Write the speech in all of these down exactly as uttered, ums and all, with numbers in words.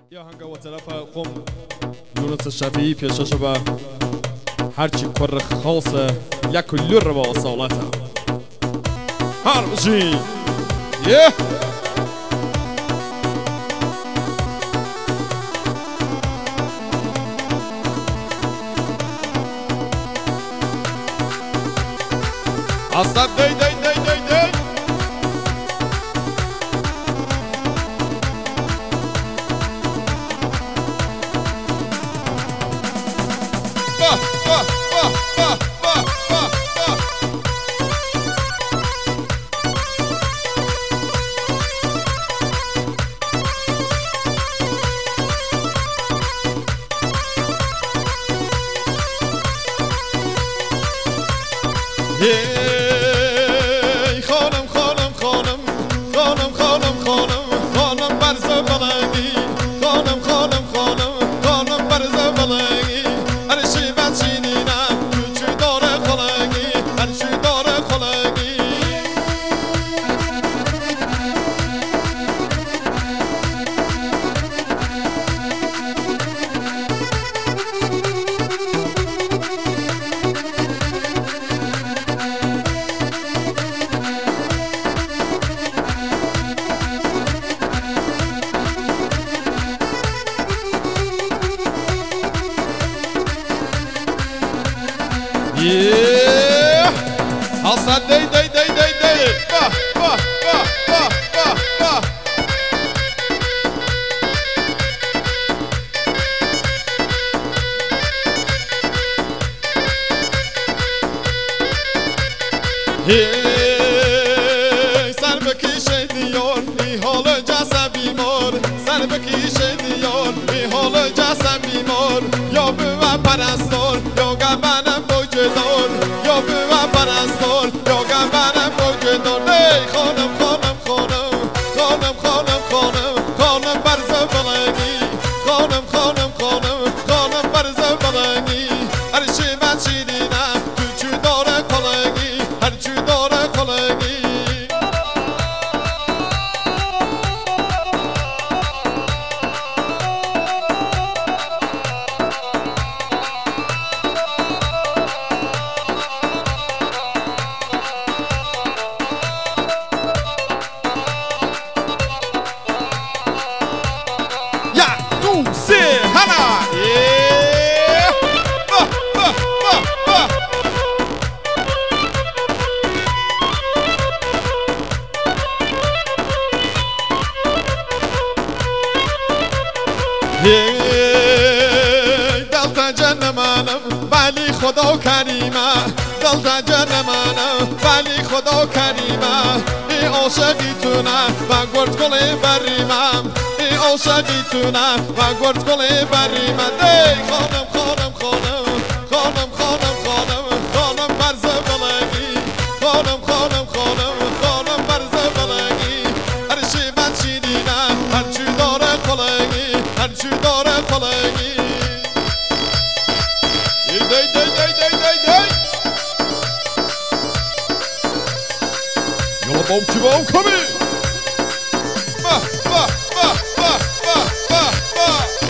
یا هنگا و طرف قم یونس شفیعی پیشش به هرچی کر خاصه یک لور با اصالته هر بشین یه اصلا دی دی دی دی دی با با با با با با با هی خانم خانم خانم خانم خانم خانم خانم برز بلنگی خانم خانم خانم خانم برز بلنگی هر چی بچینی نه چی داره خلنگی هر چی داره خلنگی Yeah, Hasan dey dey dey dey dey, bah bah bah bah bah bah. Hey, sen bekişe diyor, ihol casa bimor. Sen bekişe diyor, ihol casa bimor. Yo büva parastor, yo gabanam bojdor. Yo büva parastor, yo gabanam bojdor. Hey, خانم خانم خانم خانم خانم خانم خانم برز بلنگی خانم خانم خانم خانم برز بلنگی هر چی بچینم تو چی داره کلنگی هر چی داره کلنگی دلتا جنمانم ولی خدا کریمه دلتا جنمانم ولی خدا کریمه ای عاشقی تونه و گرد گلی بریمم ای عاشقی تونه و گرد گلی بریمم دی خانم خانم خانم خانم خانم خانم خانم برز بلنگی خانم خانم خانم خانم برز بلنگی هر چی بچینی نه هر چی داره کلنگی هر چی داره کلنگی دی دی دی دی دی دی یالا بام کی بام کمی با با با با با با با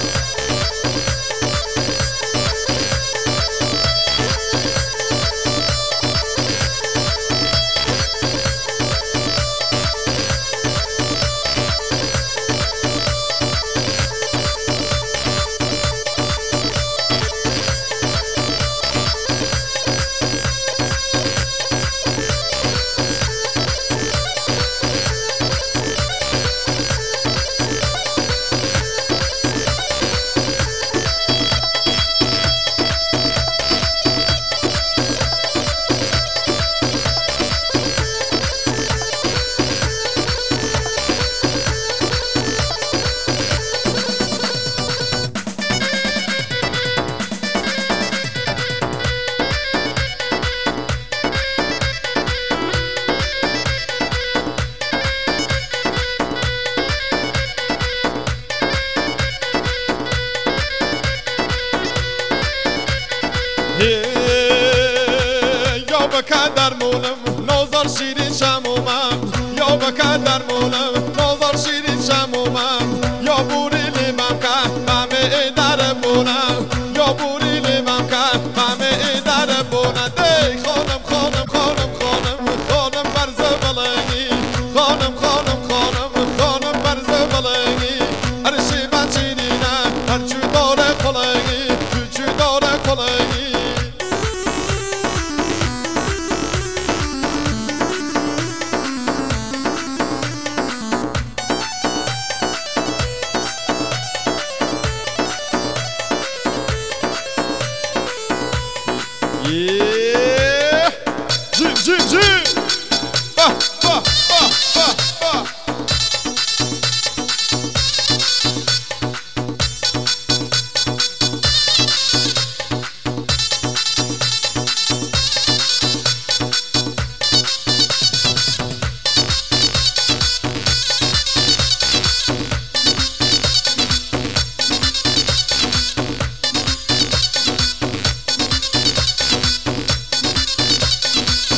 یا بکدر مونم نازار شیرین شمومم یا بکدر مونم نازار شیرین شمومم یا بوری لیمم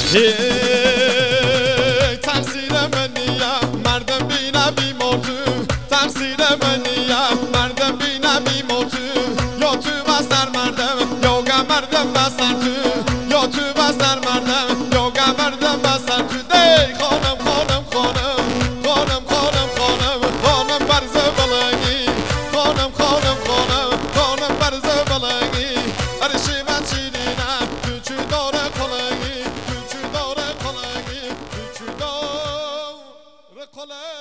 تقصیر منیه مردم بی نبی موتو تقصیر منیه مردم بی نبی موتو یا تو بستر مردم یا گه مردم بستر تو یا تو بستر مردم یا گه مردم بستر تو دی خانم خانم خانم خانم خانم خانم خانم برز بلنگی خانم خانم خانم خانم برز بلنگی ارشی من چیدینم تو چو داره کلنگی تو چو داره کلنگی تو چو داره کلنگی